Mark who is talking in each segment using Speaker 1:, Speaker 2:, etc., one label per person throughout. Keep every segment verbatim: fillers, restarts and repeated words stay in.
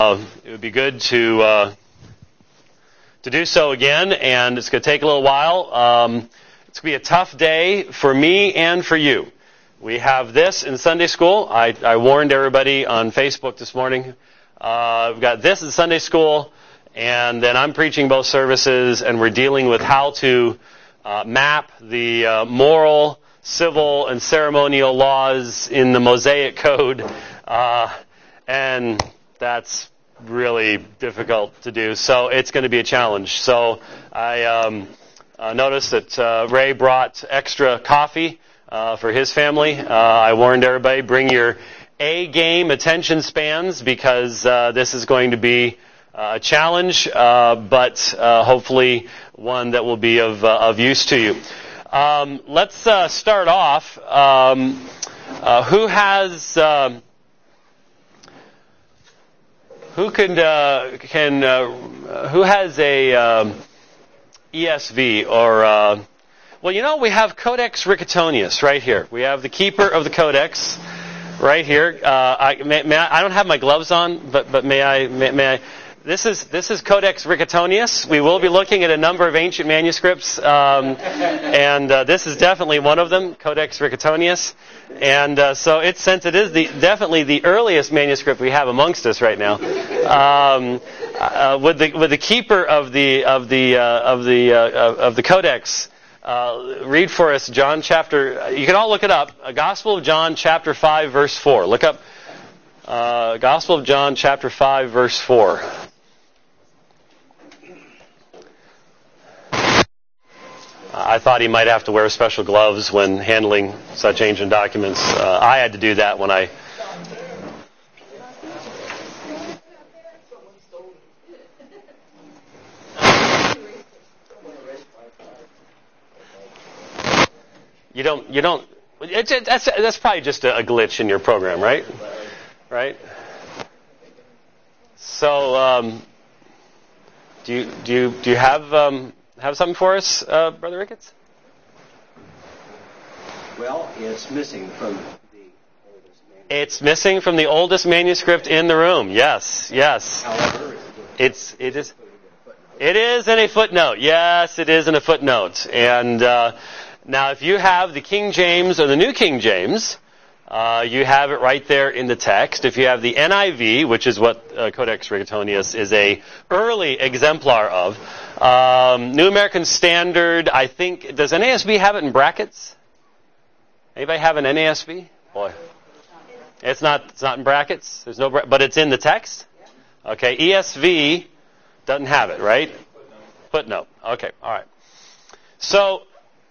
Speaker 1: Uh, it would be good to uh, to do so again, and it's going to take a little while. Um, it's going to be a tough day for me and for you. We have this in Sunday school. I, I warned everybody on Facebook this morning. Uh, we've got this in Sunday school, and then I'm preaching both services, and we're dealing with how to uh, map the uh, moral, civil, and ceremonial laws in the Mosaic Code, uh, and that's really difficult to do. So it's going to be a challenge. So I um, uh, noticed that uh, Ray brought extra coffee uh, for his family. Uh, I warned everybody, bring your A-game attention spans, because uh, this is going to be uh, a challenge, uh, but uh, hopefully one that will be of, uh, of use to you. Um, let's uh, start off. Um, uh, who has... Um, Who can uh, can uh, who has a um, E S V or uh, well, you know, we have Codex Riccatonius right here. We have the keeper of the Codex right here. Uh, I, may, may I, I don't have my gloves on, but but may I may, may I? This is this is Codex Riccatonius. We will be looking at a number of ancient manuscripts, um, and uh, this is definitely one of them, Codex Riccatonius. And uh, so, it's since it is the definitely the earliest manuscript we have amongst us right now. Um, uh, with the with the keeper of the of the uh, of the uh, of the Codex, uh, read for us John chapter. You can all look it up. Uh, Gospel of John chapter five verse four. Look up uh, Gospel of John chapter five verse four. I thought he might have to wear special gloves when handling such ancient documents. Uh, I had to do that when I... You don't... You don't. It's, it, that's that's probably just a, a glitch in your program, right? Right. So, um, do you do you do you have? Um, Have something for us, uh, Brother Ricketts?
Speaker 2: Well, it's missing from the oldest manuscript.
Speaker 1: It's missing from the oldest manuscript in the room. Yes, yes.
Speaker 2: However,
Speaker 1: it's it is it is in a footnote. Yes, it is in a footnote. And uh, now, if you have the King James or the New King James, uh, you have it right there in the text. If you have the N I V, which is what uh, Codex Riccatonius is a early exemplar of. Um, New American Standard, I think, does N A S B have it in brackets? Anybody have an N A S B? Boy, it's not. It's not in brackets. There's no, bra- but it's in the text. Okay, E S V doesn't have it, right? Footnote. Okay, all right. So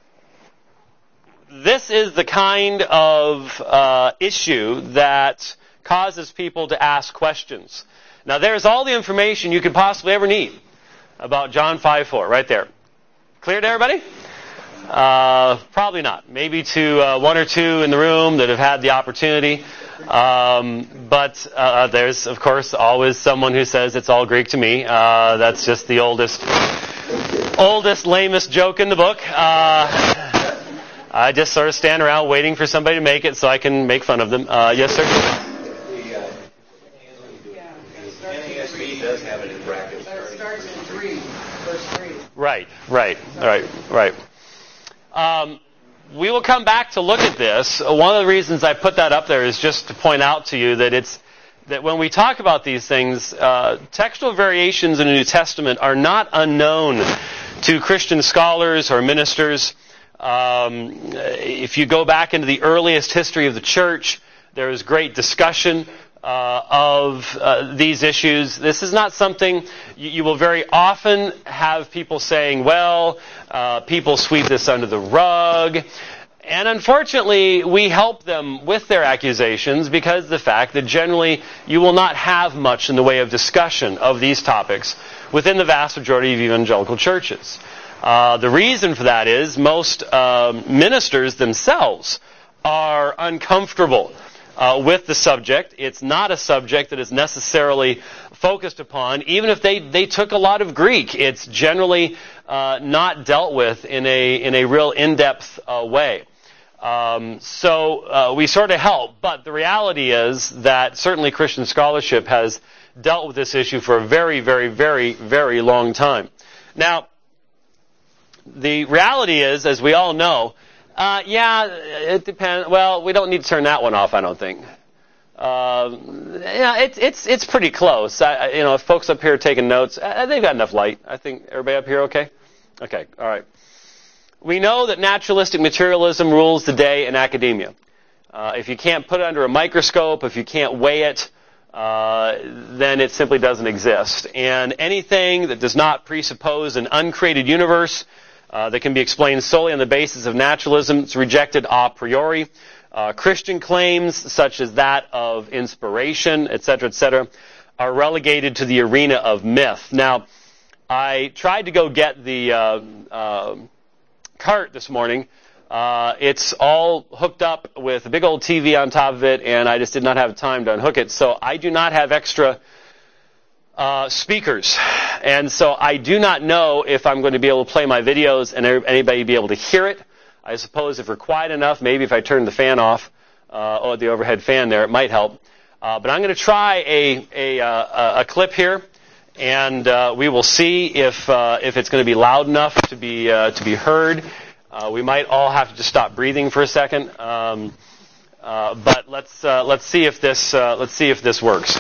Speaker 1: this is the kind of uh, issue that causes people to ask questions. Now, there's all the information you could possibly ever need about John five four, right there. Clear to everybody? Uh, probably not. Maybe to uh, one or two in the room that have had the opportunity. Um, but uh, there's, of course, always someone who says it's all Greek to me. Uh, that's just the oldest, oldest, lamest joke in the book. Uh, I just sort of stand around waiting for somebody to make it so I can make fun of them. Uh, yes, sir?
Speaker 2: does have it in brackets.
Speaker 3: But it starts in three, verse three.
Speaker 1: Right, right, right, right. Um, we will come back to look at this. One of the reasons I put that up there is just to point out to you that it's that when we talk about these things, uh, textual variations in the New Testament are not unknown to Christian scholars or ministers. Um, if you go back into the earliest history of the church, there is great discussion Uh, of uh, these issues. This is not something you, you will very often have people saying, well, uh, people sweep this under the rug. And unfortunately, we help them with their accusations because of the fact that generally you will not have much in the way of discussion of these topics within the vast majority of evangelical churches. Uh, the reason for that is most uh, ministers themselves are uncomfortable Uh, with the subject. It's not a subject that is necessarily focused upon. Even if they, they took a lot of Greek, it's generally uh, not dealt with in a in a real in-depth uh, way. Um, so uh, we sort of help, but the reality is that certainly Christian scholarship has dealt with this issue for a very, very, very, very long time. Now, the reality is, as we all know, uh, yeah, it depends. Well, we don't need to turn that one off, I don't think. Uh, yeah, it's it's it's pretty close. I, you know, if folks up here are taking notes, uh, they've got enough light. I think everybody up here okay? Okay, all right. We know that naturalistic materialism rules the day in academia. Uh, if you can't put it under a microscope, if you can't weigh it, uh, then it simply doesn't exist. And anything that does not presuppose an uncreated universe uh, that can be explained solely on the basis of naturalism is rejected a priori. Uh, Christian claims, such as that of inspiration, et cetera, et cetera, are relegated to the arena of myth. Now, I tried to go get the uh, uh, cart this morning. Uh, it's all hooked up with a big old T V on top of it, and I just did not have time to unhook it. So I do not have extra uh, speakers. And so I do not know if I'm going to be able to play my videos and anybody be able to hear it. I suppose if we're quiet enough, maybe if I turn the fan off, uh, or the overhead fan there, it might help. Uh, but I'm going to try a, a, uh, a clip here, and uh, we will see if uh, if it's going to be loud enough to be uh, to be heard. Uh, we might all have to just stop breathing for a second, um, uh, but let's uh, let's see if this uh, let's see if this works.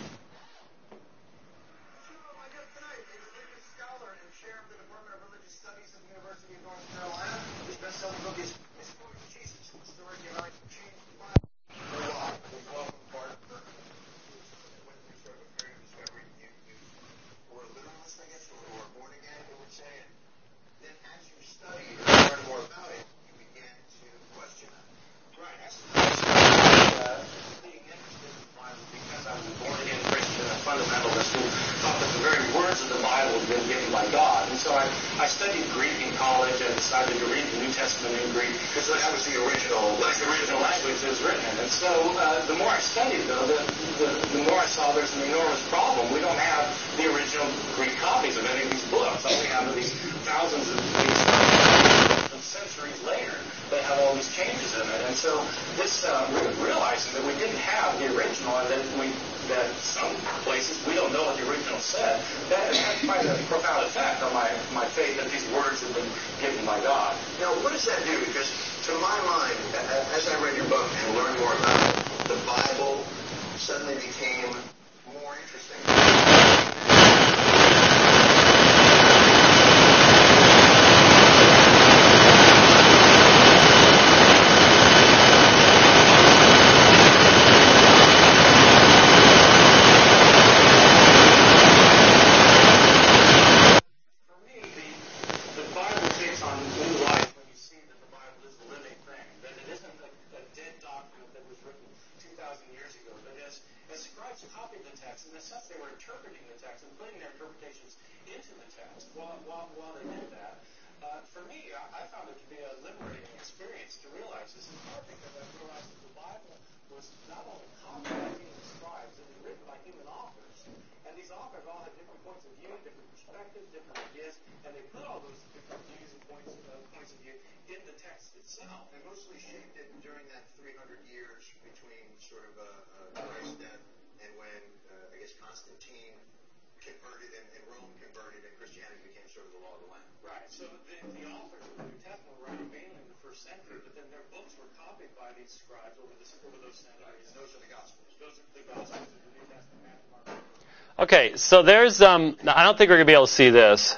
Speaker 1: Okay, so there's, um, I don't think we're going to be able to see this.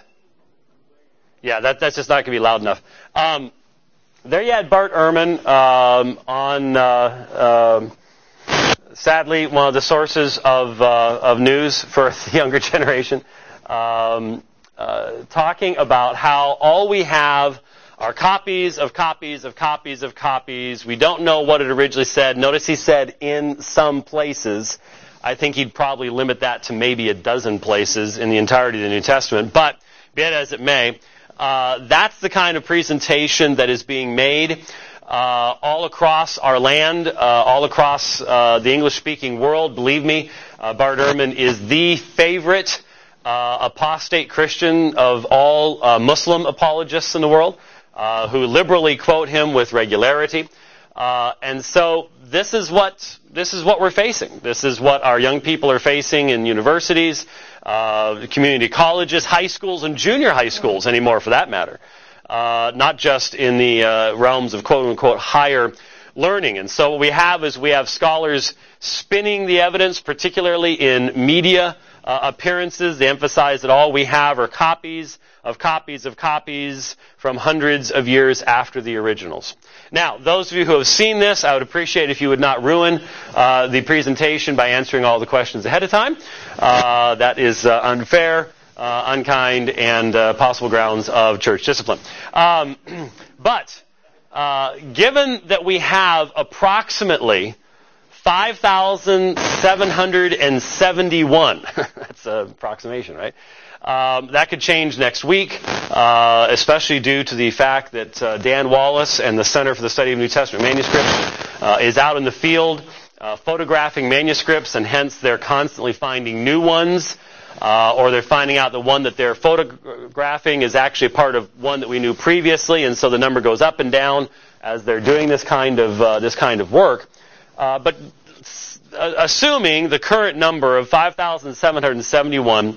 Speaker 1: Yeah, that, that's just not going to be loud enough. Um, there you had Bart Ehrman um, on, uh, uh, sadly, one of the sources of, uh, of news for the younger generation, um, uh, talking about how all we have are copies of copies of copies of copies. We don't know what it originally said. Notice he said in some places. I think he'd probably limit that to maybe a dozen places in the entirety of the New Testament. But be it as it may, uh, that's the kind of presentation that is being made uh, all across our land, uh, all across uh, the English-speaking world. Believe me, uh, Bart Ehrman is the favorite uh, apostate Christian of all uh, Muslim apologists in the world, uh, who liberally quote him with regularity. Uh, and so this is what this is what we're facing. This is what our young people are facing in universities, uh, community colleges, high schools, and junior high schools anymore, for that matter. Uh, not just in the uh, realms of quote-unquote higher learning. And so what we have is we have scholars spinning the evidence, particularly in media uh, appearances. They emphasize that all we have are copies of copies of copies from hundreds of years after the originals. Now, those of you who have seen this, I would appreciate if you would not ruin uh, the presentation by answering all the questions ahead of time. Uh, that is uh, unfair, uh, unkind, and uh, possible grounds of church discipline. Um, but uh, given that we have approximately five thousand seven hundred seventy-one, that's an approximation, right? Um, that could change next week, uh, especially due to the fact that uh, Dan Wallace and the Center for the Study of New Testament Manuscripts uh, is out in the field uh, photographing manuscripts, and hence they're constantly finding new ones, uh, or they're finding out the one that they're photographing is actually part of one that we knew previously, and so the number goes up and down as they're doing this kind of uh, this kind of work. Uh, but uh, assuming the current number of five thousand seven hundred seventy-one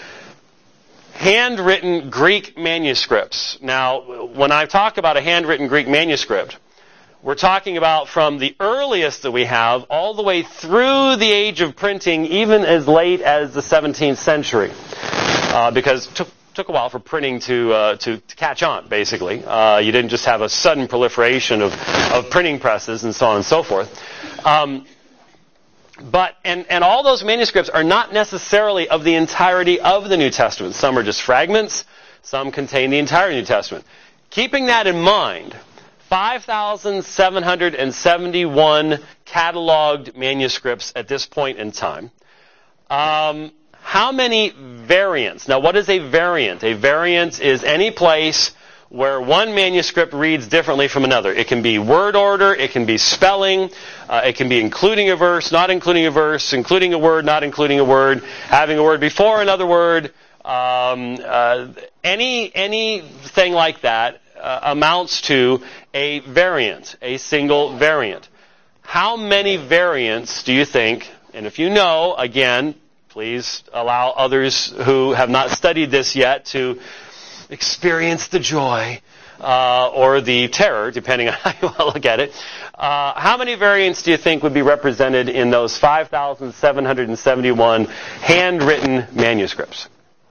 Speaker 1: handwritten Greek manuscripts. Now, when I talk about a handwritten Greek manuscript, we're talking about from the earliest that we have all the way through the age of printing, even as late as the seventeenth century, uh, because it took, took a while for printing to, uh, to, to catch on, basically. Uh, you didn't just have a sudden proliferation of, of printing presses and so on and so forth. Um, But, and, and all those manuscripts are not necessarily of the entirety of the New Testament. Some are just fragments. Some contain the entire New Testament. Keeping that in mind, five thousand seven hundred seventy-one cataloged manuscripts at this point in time. Um, how many variants? Now, what is a variant? A variant is any place where one manuscript reads differently from another. It can be word order, it can be spelling, uh, it can be including a verse, not including a verse, including a word, not including a word, having a word before another word. Um, uh, any anything like that uh, amounts to a variant, a single variant. How many variants do you think, and if you know, again, please allow others who have not studied this yet to experience the joy uh, or the terror, depending on how you want to look at it. Uh, how many variants do you think would be represented in those five thousand seven hundred seventy-one handwritten manuscripts?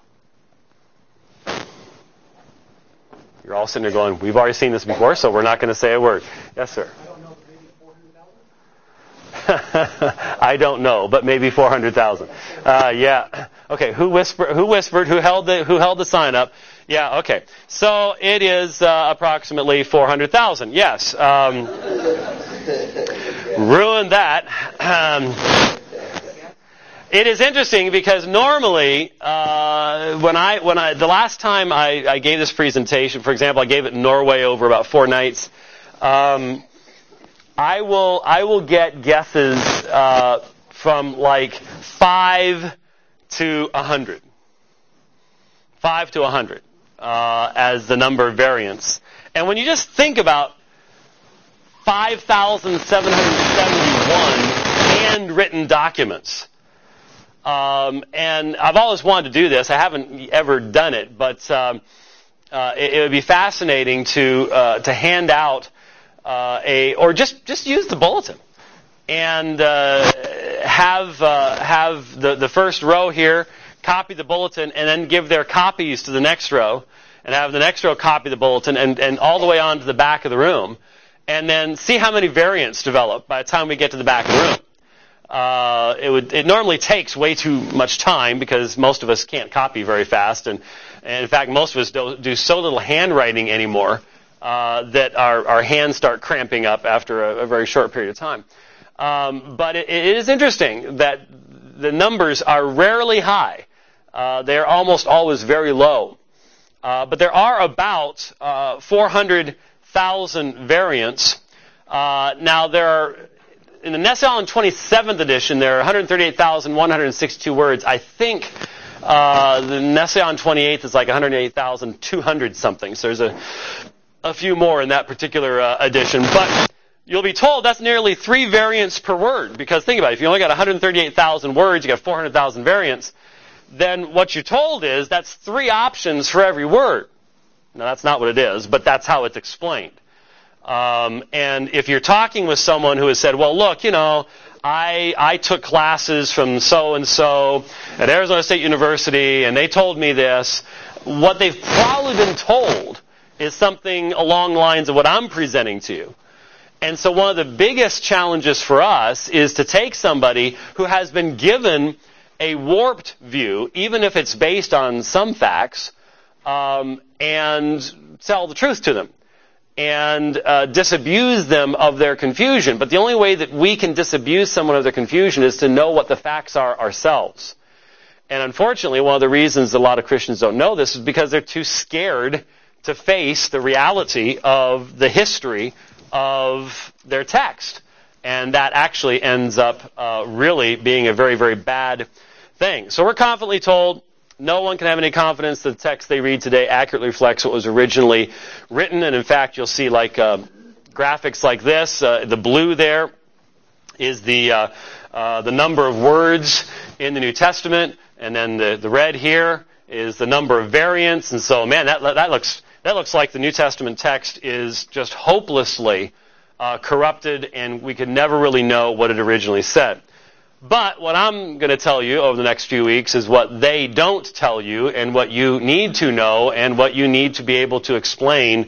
Speaker 1: You're all sitting there going, we've already seen this before, so we're not going to say a word. Yes, sir.
Speaker 2: I don't know, maybe four hundred thousand?
Speaker 1: I don't know, but maybe four hundred thousand. Uh, yeah. Okay, who whispered, who whispered, who held the, who held the sign up? Yeah, okay. So it is uh, approximately four hundred thousand. Yes. Um, ruined that. Um, it is interesting because normally, uh, when I, when I, the last time I, I gave this presentation, for example, I gave it in Norway over about four nights. Um, I will, I will get guesses uh, from like five to a hundred. Five to a hundred. Uh, as the number of variants. And when you just think about five thousand seven hundred seventy-one handwritten documents, um, and I've always wanted to do this. I haven't ever done it, but um, uh, it, it would be fascinating to uh, to hand out uh, a, or just just use the bulletin and uh, have uh, have the the first row here copy the bulletin, and then give their copies to the next row, and have the next row copy the bulletin, and, and all the way on to the back of the room, and then see how many variants develop by the time we get to the back of the room. Uh, it would it normally takes way too much time because most of us can't copy very fast, and, and in fact most of us do, do so little handwriting anymore uh, that our, our hands start cramping up after a, a very short period of time. Um, but it, it is interesting that the numbers are rarely high. Uh, they're almost always very low. Uh, but there are about uh, four hundred thousand variants. Uh, now, there are, in the Nestle-Aland twenty-seventh edition, there are one hundred thirty-eight thousand one hundred sixty-two words. I think uh, the Nestle-Aland twenty-eighth is like one hundred eight thousand two hundred something. So there's a, a few more in that particular uh, edition. But you'll be told that's nearly three variants per word. Because think about it, if you only got one hundred thirty-eight thousand words, you got four hundred thousand variants, then what you're told is that's three options for every word. Now, that's not what it is, but that's how it's explained. Um, and if you're talking with someone who has said, well, look, you know, I I took classes from so-and-so at Arizona State University, and they told me this, what they've probably been told is something along the lines of what I'm presenting to you. And so one of the biggest challenges for us is to take somebody who has been given a warped view, even if it's based on some facts, um, and tell the truth to them. And uh, disabuse them of their confusion. But the only way that we can disabuse someone of their confusion is to know what the facts are ourselves. And unfortunately, one of the reasons a lot of Christians don't know this is because they're too scared to face the reality of the history of their text. And that actually ends up uh, really being a very, very bad thing. So we're confidently told no one can have any confidence that the text they read today accurately reflects what was originally written. And in fact, you'll see like uh, graphics like this. Uh, the blue there is the uh, uh, the number of words in the New Testament, and then the, the red here is the number of variants. And so, man, that that looks that looks like the New Testament text is just hopelessly uh, corrupted, and we could never really know what it originally said. But what I'm going to tell you over the next few weeks is what they don't tell you and what you need to know and what you need to be able to explain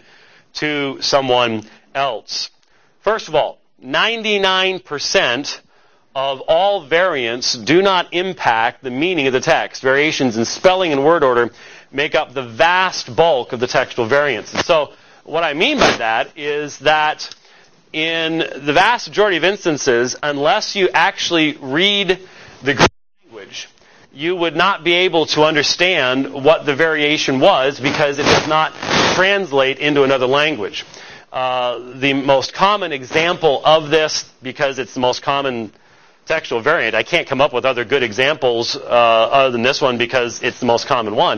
Speaker 1: to someone else. First of all, ninety-nine percent of all variants do not impact the meaning of the text. Variations in spelling and word order make up the vast bulk of the textual variants. And so what I mean by that is that in the vast majority of instances, unless you actually read the Greek language, you would not be able to understand what the variation was because it does not translate into another language. Uh, the most common example of this, because it's the most common textual variant, I can't come up with other good examples uh, other than this one because it's the most common one.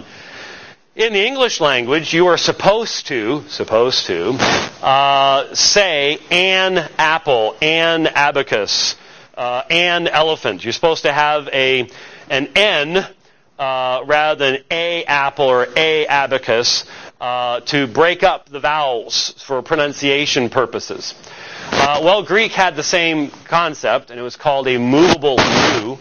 Speaker 1: In the English language, you are supposed to, supposed to, uh, say an apple, an abacus, uh, an elephant. You're supposed to have a an N uh, rather than a apple or a abacus uh, to break up the vowels for pronunciation purposes. Uh, well, Greek had the same concept, and it was called a movable nu.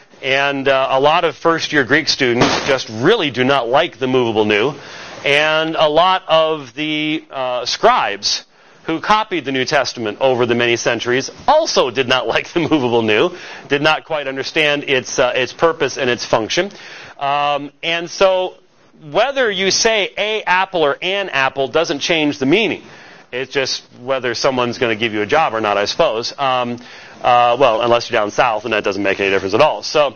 Speaker 1: And uh, a lot of first-year Greek students just really do not like the movable nu. And a lot of the uh, scribes who copied the New Testament over the many centuries also did not like the movable nu, did not quite understand its uh, its purpose and its function. Um, and so whether you say a apple or an apple doesn't change the meaning. It's just whether someone's going to give you a job or not, I suppose. Um, uh, well, unless you're down south, and that doesn't make any difference at all. So,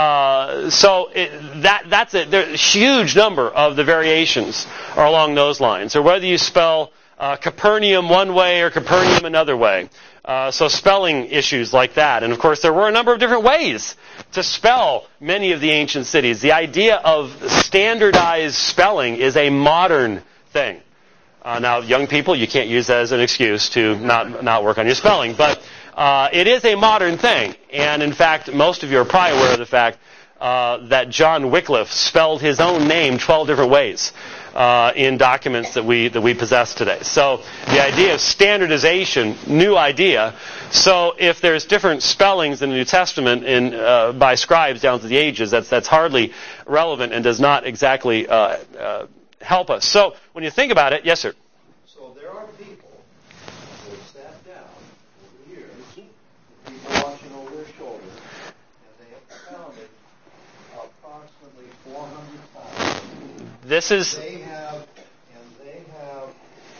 Speaker 1: uh, so it, that that's it. There's a huge number of the variations are along those lines. Or whether you spell uh, Capernaum one way or Capernaum another way. Uh, so spelling issues like that. And of course, there were a number of different ways to spell many of the ancient cities. The idea of standardized spelling is a modern thing. Uh, now, young people, you can't use that as an excuse to not not work on your spelling, but uh, it is a modern thing. And in fact, most of you are probably aware of the fact uh, that John Wycliffe spelled his own name twelve different ways uh, in documents that we that we possess today. So the idea of standardization, new idea. So if there's different spellings in the New Testament in uh, by scribes down through the ages, that's that's hardly relevant and does not exactly Uh, uh, help us. So, when you think about it, yes, sir?
Speaker 4: So, there are people who have sat down over years, people watching over their shoulders, and they have counted approximately four hundred thousand.
Speaker 1: This is...
Speaker 4: They have, and they have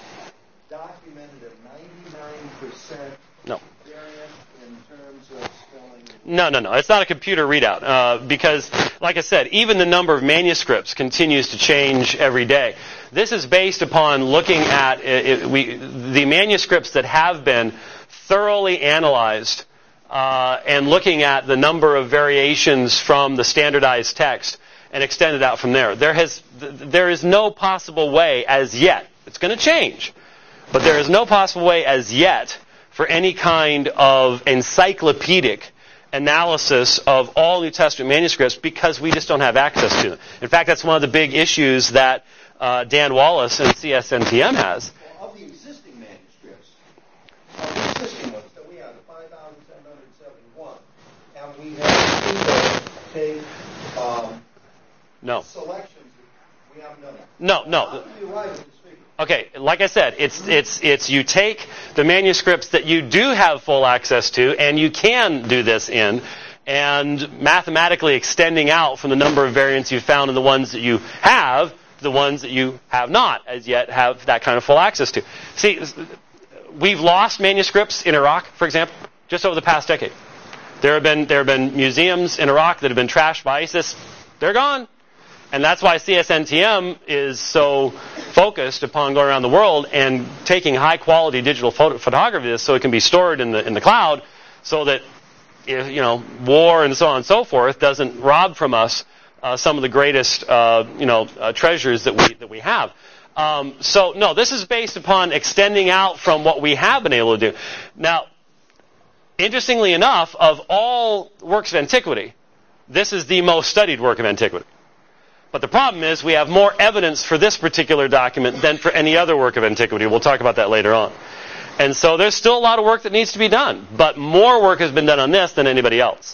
Speaker 4: documented a ninety-nine percent
Speaker 1: no.
Speaker 4: variant in terms of spelling.
Speaker 1: No, no, no. It's not a computer readout uh, because, like I said, even the number of manuscripts continues to change every day. This is based upon looking at it, it, we, the manuscripts that have been thoroughly analyzed uh, and looking at the number of variations from the standardized text and extended out from there. There has, there is no possible way as yet. It's going to change, but there is no possible way as yet for any kind of encyclopedic analysis of all New Testament manuscripts because we just don't have access to them. In fact, that's one of the big issues that uh, Dan Wallace and C S N T M has.
Speaker 4: Well, of the existing manuscripts, of the existing ones that we have, the five thousand seven hundred seventy-one, and we have people take um,
Speaker 1: No.
Speaker 4: selections. We haven't done that.
Speaker 1: No, no.
Speaker 4: How do you write with the speaker?
Speaker 1: Okay, like I said, it's it's it's you take the manuscripts that you do have full access to, and you can do this in, and mathematically extending out from the number of variants you found in the ones that you have, the ones that you have not as yet have that kind of full access to. See, we've lost manuscripts in Iraq, for example, just over the past decade. There have been there have been museums in Iraq that have been trashed by ISIS. They're gone. And that's why C S N T M is so focused upon going around the world and taking high-quality digital photo- photography of this so it can be stored in the in the cloud, so that if, you know, war and so on and so forth doesn't rob from us uh, some of the greatest uh, you know uh, treasures that we that we have. Um, so no, this is based upon extending out from what we have been able to do. Now, interestingly enough, of all works of antiquity, this is the most studied work of antiquity. But the problem is we have more evidence for this particular document than for any other work of antiquity. We'll talk about that later on. And so there's still a lot of work that needs to be done. But more work has been done on this than anybody else.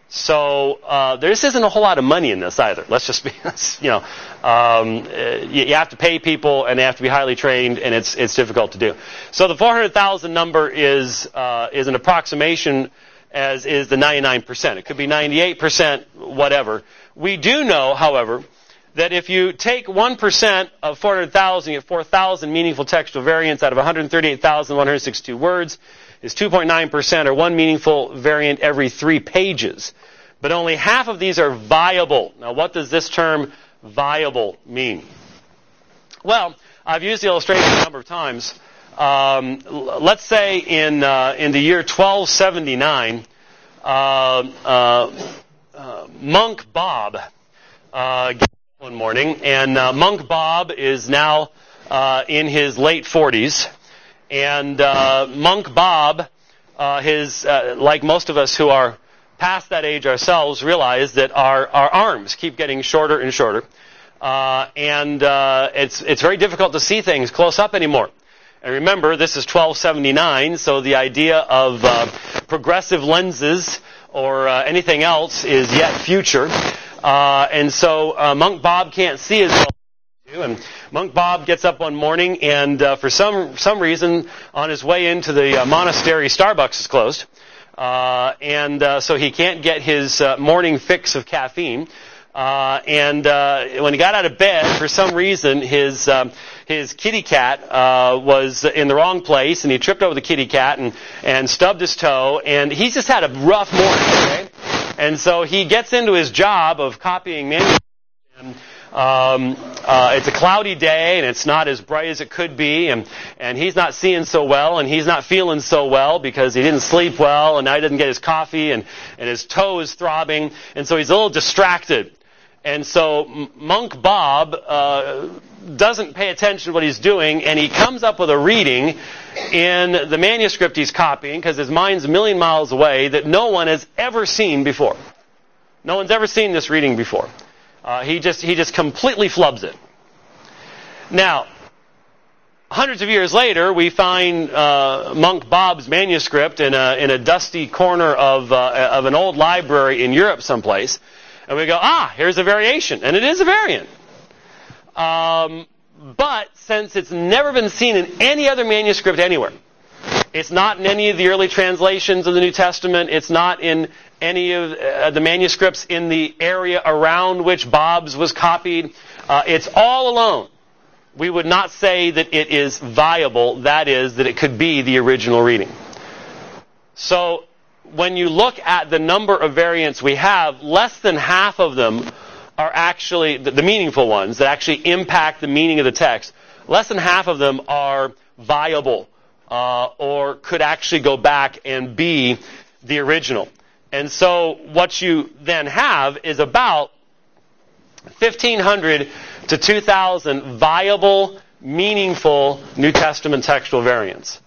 Speaker 1: So uh, there just isn't a whole lot of money in this either. Let's just be, you know, um, you, you have to pay people and they have to be highly trained, and it's it's difficult to do. So the four hundred thousand number is uh, is an approximation, as is the ninety-nine percent. It could be ninety-eight percent, whatever. We do know, however, that if you take one percent of four hundred thousand, you get four thousand meaningful textual variants out of one hundred thirty-eight thousand one hundred sixty-two words, is two point nine percent, or one meaningful variant every three pages. But only half of these are viable. Now, what does this term viable mean? Well, I've used the illustration a number of times. Um, let's say in uh, in the year twelve seventy-nine, uh, uh, uh, Monk Bob uh, one morning, and uh, Monk Bob is now uh, in his late forties, and uh, Monk Bob, uh, his uh, like most of us who are past that age ourselves, realize that our our arms keep getting shorter and shorter, uh, and uh, it's it's very difficult to see things close up anymore. And remember, this is twelve seventy-nine, so the idea of uh, progressive lenses or uh, anything else is yet future. Uh, and so uh, Monk Bob can't see as well. And Monk Bob gets up one morning, and uh, for some some reason, on his way into the uh, monastery, Starbucks is closed. Uh, and uh, so he can't get his uh, morning fix of caffeine. Uh, and uh, when he got out of bed, for some reason, his um, his kitty cat uh, was in the wrong place, and he tripped over the kitty cat and, and stubbed his toe. And he's just had a rough morning, okay? And so he gets into his job of copying manuscripts. And, um, uh, it's a cloudy day, and it's not as bright as it could be, and, and he's not seeing so well, and he's not feeling so well because he didn't sleep well, and now he didn't get his coffee, and, and his toe is throbbing, and so he's a little distracted. And so Monk Bob uh, doesn't pay attention to what he's doing, and he comes up with a reading in the manuscript he's copying, because his mind's a million miles away, that no one has ever seen before. No one's ever seen this reading before. Uh, he just he just completely flubs it. Now, hundreds of years later, we find uh, Monk Bob's manuscript in a in a dusty corner of uh, of an old library in Europe someplace. And we go, ah, here's a variation. And it is a variant. Um, but since it's never been seen in any other manuscript anywhere, it's not in any of the early translations of the New Testament, it's not in any of uh, the manuscripts in the area around which Bob's was copied, uh, it's all alone. We would not say that it is viable, that is, that it could be the original reading. So, when you look at the number of variants we have, less than half of them are actually, the, the meaningful ones that actually impact the meaning of the text, less than half of them are viable uh, or could actually go back and be the original. And so what you then have is about fifteen hundred to two thousand viable, meaningful New Testament textual variants.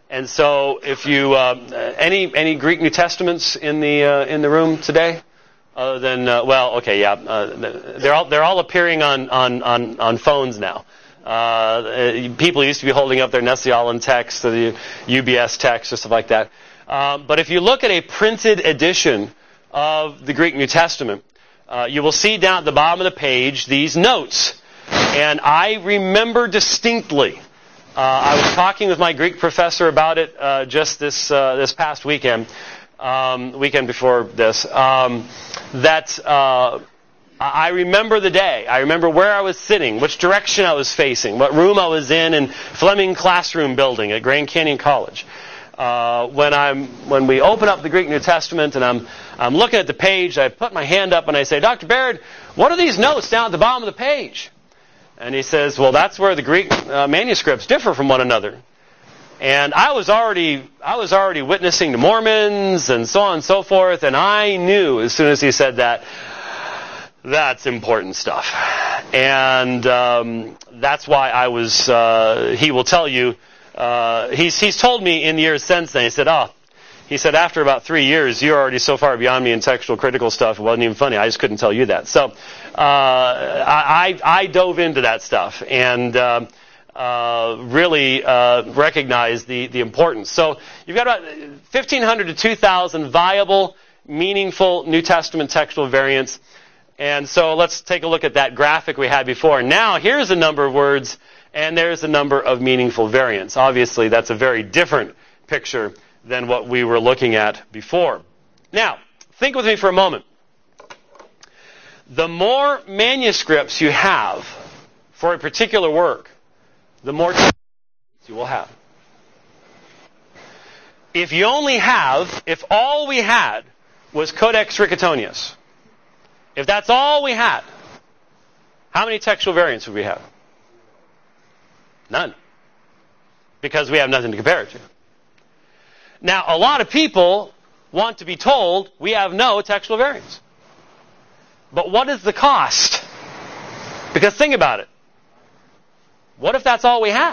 Speaker 1: And so, if you uh, any any Greek New Testaments in the uh, in the room today, other than uh, well, okay, yeah, uh, they're all they're all appearing on on on, on phones now. Uh, people used to be holding up their Nestle-Aland text or the U B S text or stuff like that. Um, but if you look at a printed edition of the Greek New Testament, uh, you will see down at the bottom of the page these notes. And I remember distinctly, uh, I was talking with my Greek professor about it uh, just this uh, this past weekend, um, weekend before this, um, that uh, I remember the day. I remember where I was sitting, which direction I was facing, what room I was in in Fleming Classroom Building at Grand Canyon College. Uh, when I'm when we open up the Greek New Testament and I'm I'm looking at the page, I put my hand up and I say, Doctor Baird, what are these notes down at the bottom of the page? And he says, well, that's where the Greek uh, manuscripts differ from one another. And I was already I was already witnessing to Mormons and so on and so forth, and I knew as soon as he said that, that's important stuff. And um, that's why I was, uh, he will tell you, uh, he's he's told me in the years since then, he said, oh, he said, after about three years, you're already so far beyond me in textual critical stuff, it wasn't even funny. I just couldn't tell you that. So uh, I, I dove into that stuff and uh, uh, really uh, recognized the, the importance. So you've got about fifteen hundred to two thousand viable, meaningful New Testament textual variants. And so let's take a look at that graphic we had before. Now, here's a number of words, and there's a number of meaningful variants. Obviously, that's a very different picture than what we were looking at before. Now, think with me for a moment. The more manuscripts you have for a particular work, the more you will have. If you only have, if all we had was Codex Ricotonius, if that's all we had, how many textual variants would we have? None. Because we have nothing to compare it to. Now, a lot of people want to be told we have no textual variants. But what is the cost? Because think about it. What if that's all we had?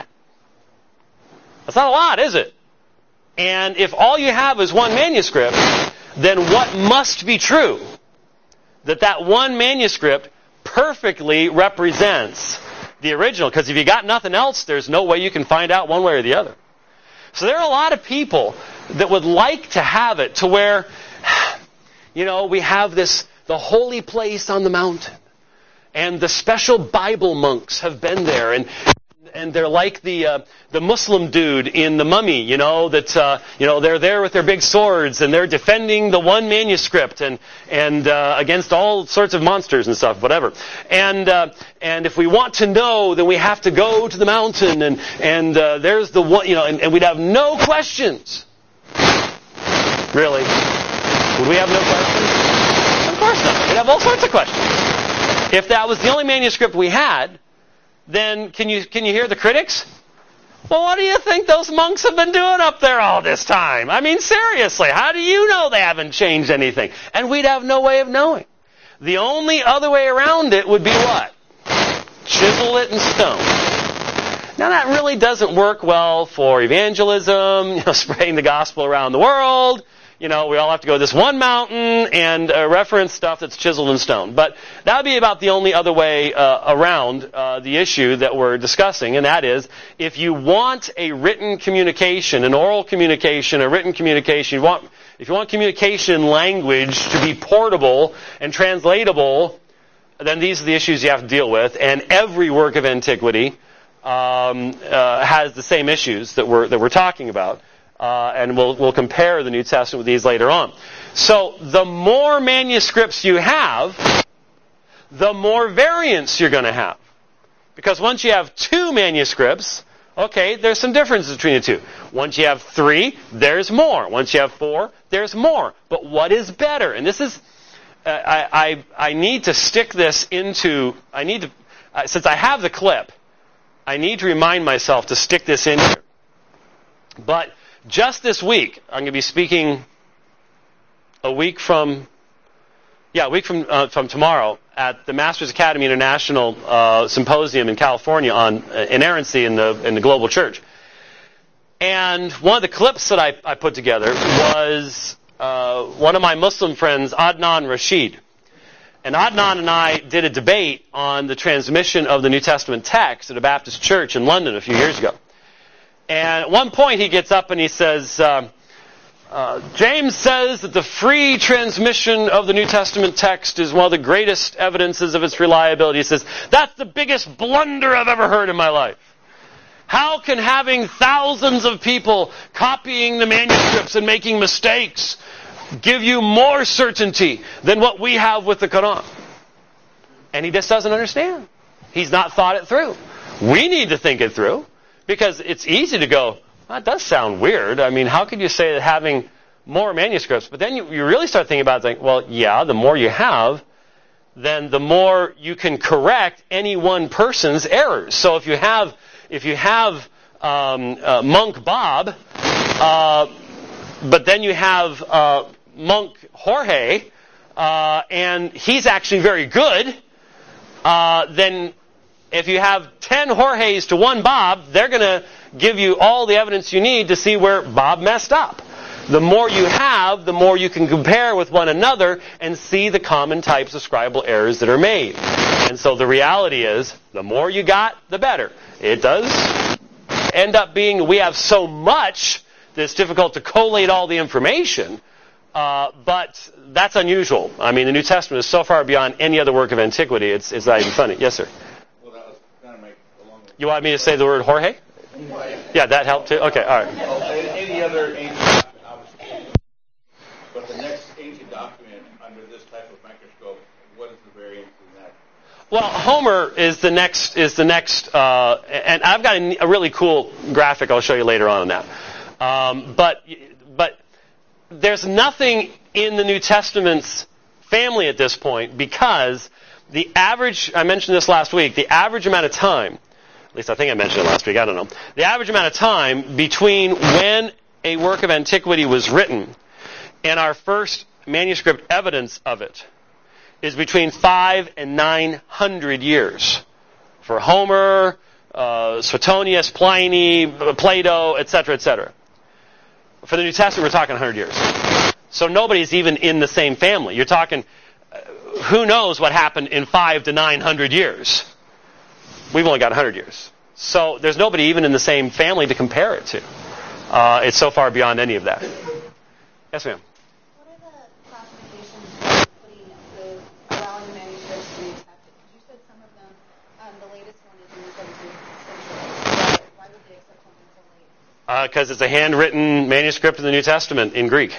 Speaker 1: That's not a lot, is it? And if all you have is one manuscript, then what must be true? That that one manuscript perfectly represents the original. Because if you got nothing else, there's no way you can find out one way or the other. So there are a lot of people that would like to have it to where, you know, we have this, the holy place on the mountain. And the special Bible monks have been there. And and they're like the uh, the Muslim dude in The Mummy, you know, that, uh, you know, they're there with their big swords and they're defending the one manuscript and and uh, against all sorts of monsters and stuff, whatever. And uh, and if we want to know, then we have to go to the mountain and and uh, there's the one, you know, and, and we'd have no questions. Really? Would we have no questions? Of course not. We'd have all sorts of questions. If that was the only manuscript we had, then can you can you hear the critics? Well, what do you think those monks have been doing up there all this time? I mean, seriously, how do you know they haven't changed anything? And we'd have no way of knowing. The only other way around it would be what? Chisel it in stone. Now, that really doesn't work well for evangelism, you know, spreading the gospel around the world. You know, we all have to go to this one mountain and uh, reference stuff that's chiseled in stone. But that would be about the only other way uh, around uh, the issue that we're discussing, and that is, if you want a written communication, an oral communication, a written communication, you want, if you want communication language to be portable and translatable, then these are the issues you have to deal with. And every work of antiquity um, uh, has the same issues that we're that we're talking about. Uh, and we'll we'll compare the New Testament with these later on. So the more manuscripts you have, the more variants you're going to have. Because once you have two manuscripts, okay, there's some differences between the two. Once you have three, there's more. Once you have four, there's more. But what is better? And this is, uh, I, I I need to stick this into, I need to, uh, since I have the clip, I need to remind myself to stick this in here. But just this week, I'm going to be speaking a week from, yeah, a week from uh, from tomorrow at the Masters Academy International uh, Symposium in California on uh, inerrancy in the in the global church. And one of the clips that I, I put together was uh, one of my Muslim friends, Adnan Rashid. And Adnan and I did a debate on the transmission of the New Testament text at a Baptist church in London a few years ago. And at one point he gets up and he says, uh, uh, James says that the free transmission of the New Testament text is one of the greatest evidences of its reliability. He says, that's the biggest blunder I've ever heard in my life. How can having thousands of people copying the manuscripts and making mistakes give you more certainty than what we have with the Quran? And he just doesn't understand. He's not thought it through. We need to think it through, because it's easy to go, well, that does sound weird. I mean, how could you say that having more manuscripts? But then you, you really start thinking about it, like, well, yeah, the more you have, then the more you can correct any one person's errors. So if you have If you have um, uh, Monk Bob, uh, but then you have uh, Monk Jorge, uh, and he's actually very good, uh, then if you have ten Jorges to one Bob, they're going to give you all the evidence you need to see where Bob messed up. The more you have, the more you can compare with one another and see the common types of scribal errors that are made. And so the reality is, the more you got, the better. It does end up being we have so much that it's difficult to collate all the information, uh, but that's unusual. I mean, the New Testament is so far beyond any other work of antiquity, it's, it's not even funny. Yes, sir?
Speaker 5: Well, that was kind of make along with...
Speaker 1: You want me to say the word Jorge? Yeah, that helped too? Okay, all right.
Speaker 5: Well, any other ancient document, obviously. But the next ancient document under this type of microscope, what is the variance in that?
Speaker 1: Well, Homer is the next, is the next, uh, and I've got a, a really cool graphic I'll show you later on in that. Um, but, but there's nothing in the New Testament's family at this point, because the average, I mentioned this last week, the average amount of time, at least I think I mentioned it last week, I don't know, the average amount of time between when a work of antiquity was written and our first manuscript evidence of it is between five and nine hundred years. For Homer, uh, Suetonius, Pliny, Plato, et cetera, et cetera. For the New Testament, we're talking one hundred years. So nobody's even in the same family. You're talking, uh, who knows what happened in five to nine hundred years? We've only got one hundred years. So there's nobody even in the same family to compare it to. Uh, it's so far beyond any of that. Yes, ma'am. Because uh, it's a handwritten manuscript of the New Testament in Greek.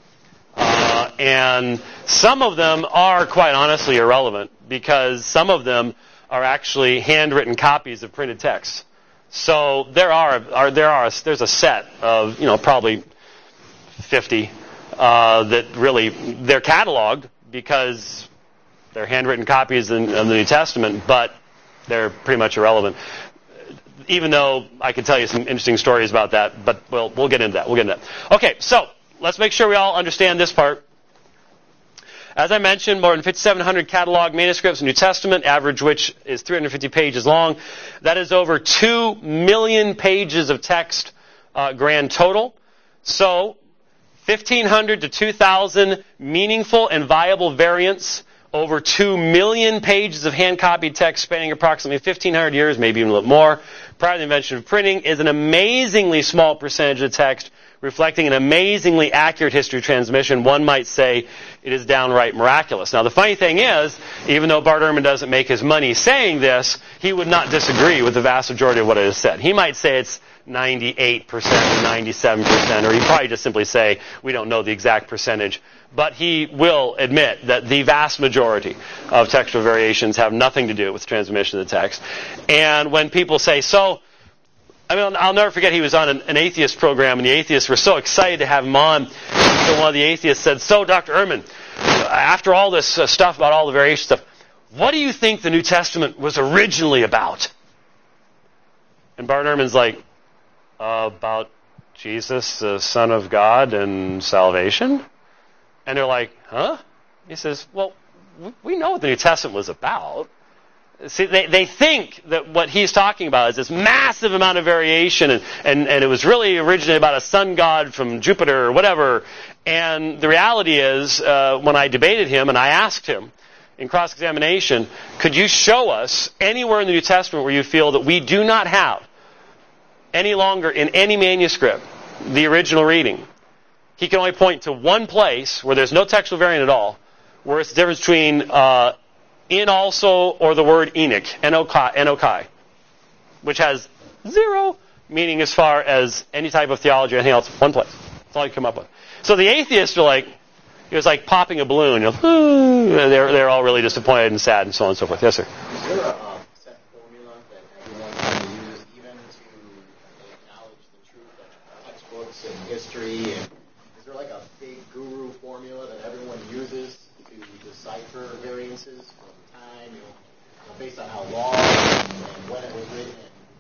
Speaker 1: Uh, and some of them are, quite honestly, irrelevant, because some of them are actually handwritten copies of printed texts. So there are, are there are there's a set of, you know, probably fifty uh, that really, they're cataloged because they're handwritten copies of the New Testament, but they're pretty much irrelevant. Even though I could tell you some interesting stories about that, but we'll, we'll get into that. We'll get into that. Okay, so let's make sure we all understand this part. As I mentioned, more than fifty-seven hundred catalog manuscripts in the New Testament, average which is three hundred fifty pages long. That is over two million pages of text uh, grand total. So, fifteen hundred to two thousand meaningful and viable variants, over two million pages of hand-copied text spanning approximately fifteen hundred years, maybe even a little more, prior to the invention of printing, is an amazingly small percentage of text, reflecting an amazingly accurate history transmission. One might say it is downright miraculous. Now, the funny thing is, even though Bart Ehrman doesn't make his money saying this, he would not disagree with the vast majority of what it has said. He might say it's ninety-eight percent or ninety-seven percent, or he'd probably just simply say we don't know the exact percentage. But he will admit that the vast majority of textual variations have nothing to do with transmission of the text. And when people say, so, I mean, I'll never forget he was on an, an atheist program, and the atheists were so excited to have him on. So one of the atheists said, so, Doctor Ehrman, after all this uh, stuff about all the variation stuff, what do you think the New Testament was originally about? And Bart Ehrman's like, uh, about Jesus, the Son of God, and salvation? And they're like, huh? He says, well, we know what the New Testament was about. See, they, they think that what he's talking about is this massive amount of variation, and, and, and it was really originally about a sun god from Jupiter or whatever. And the reality is, uh, when I debated him and I asked him in cross-examination, could you show us anywhere in the New Testament where you feel that we do not have any longer in any manuscript the original reading? He can only point to one place where there's no textual variant at all, where it's the difference between uh, in also or the word Enoch, Enokai, Enokai, which has zero meaning as far as any type of theology or anything else. One place. That's all you come up with. So the atheists are like, it was like popping a balloon. You know, they're, they're all really disappointed and sad and so on and so forth. Yes, sir?
Speaker 6: Is there a uh, set formula that everyone can use even to acknowledge the truth of textbooks and history? And is there like a big guru formula that everyone uses to decipher variances from time, you know, based on how long and, and when it was written?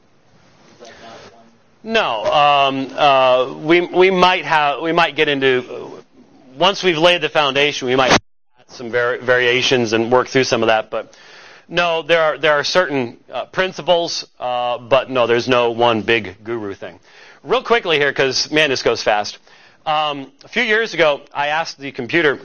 Speaker 6: And is that not one?
Speaker 1: No. Um, uh, we we might have we might get into uh, once we've laid the foundation, we might add some vari- variations and work through some of that. But no, there are there are certain uh, principles, uh, but no, there's no one big guru thing. Real quickly here, because man, this goes fast. Um, a few years ago, I asked the computer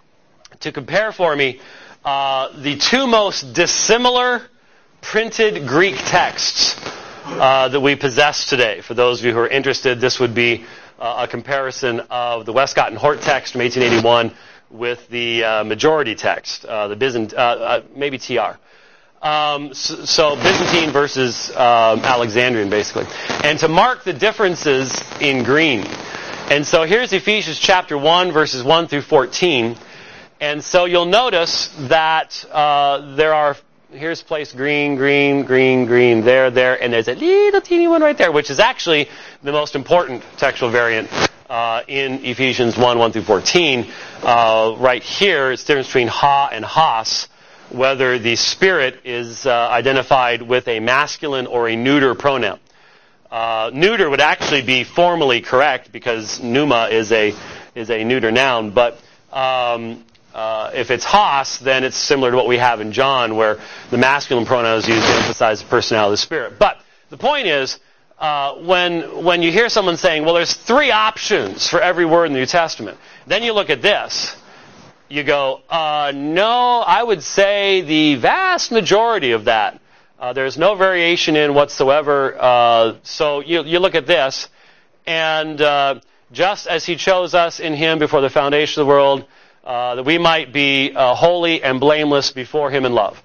Speaker 1: to compare for me uh, the two most dissimilar printed Greek texts uh, that we possess today. For those of you who are interested, this would be uh, a comparison of the Westcott and Hort text from eighteen eighty-one with the uh, majority text, uh, the Byzant, uh, uh, maybe T R. Um, so, so Byzantine versus um, Alexandrian, basically. And to mark the differences in green. And so here's Ephesians chapter one, verses one through fourteen. And so you'll notice that uh, there are, here's placed green, green, green, green, there, there, and there's a little teeny one right there, which is actually the most important textual variant uh, in Ephesians one, one through fourteen. Uh, right here, it's the difference between ha and has, whether the spirit is uh, identified with a masculine or a neuter pronoun. Uh, neuter would actually be formally correct because pneuma is a is a neuter noun, but um, uh, if it's has, then it's similar to what we have in John, where the masculine pronoun is used to emphasize the personality of the spirit. But the point is, uh, when when you hear someone saying, "Well, there's three options for every word in the New Testament," then you look at this. You go, uh, no, I would say the vast majority of that. Uh, there's no variation in whatsoever. Uh, so you, you look at this, and uh, just as He chose us in Him before the foundation of the world, uh, that we might be uh, holy and blameless before Him in love.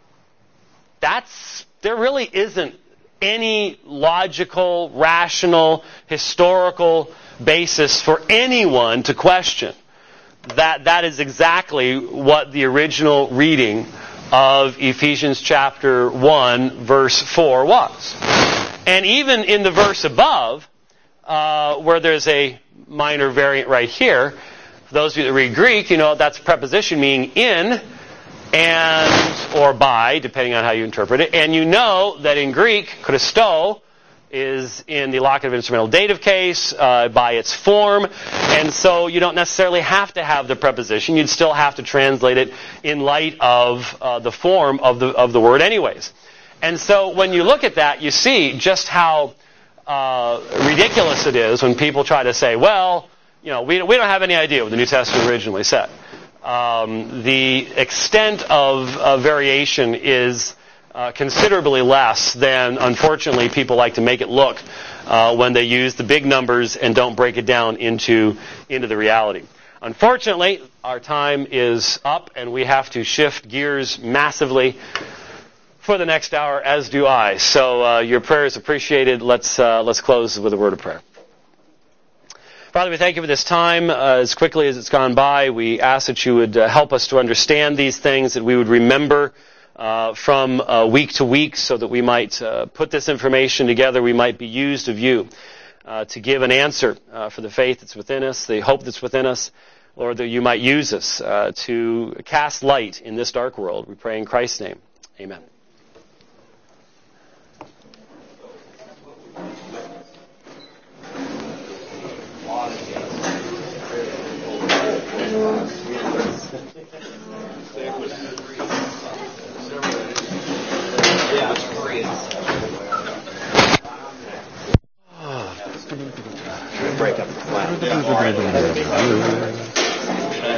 Speaker 1: That's there really isn't any logical, rational, historical basis for anyone to question. That that is exactly what the original reading of Ephesians chapter one, verse four was. And even in the verse above, uh, where there's a minor variant right here, for those of you that read Greek, you know that's preposition meaning in and or by, depending on how you interpret it. And you know that in Greek, Christo is in the locative instrumental dative case uh, by its form, and so you don't necessarily have to have the preposition. You'd still have to translate it in light of uh, the form of the of the word anyways. And so when you look at that, you see just how uh, ridiculous it is when people try to say, well, you know, we, we don't have any idea what the New Testament originally said. Um, the extent of uh, variation is Uh, considerably less than, unfortunately, people like to make it look uh, when they use the big numbers and don't break it down into into the reality. Unfortunately, our time is up and we have to shift gears massively for the next hour, as do I. So uh, your prayer is appreciated. Let's uh, let's close with a word of prayer. Father, we thank you for this time. Uh, as quickly as it's gone by, we ask that you would uh, help us to understand these things, that we would remember Uh, from uh, week to week, so that we might uh, put this information together, we might be used of you uh, to give an answer uh, for the faith that's within us, the hope that's within us, Lord, that you might use us uh, to cast light in this dark world. We pray in Christ's name. Amen. you.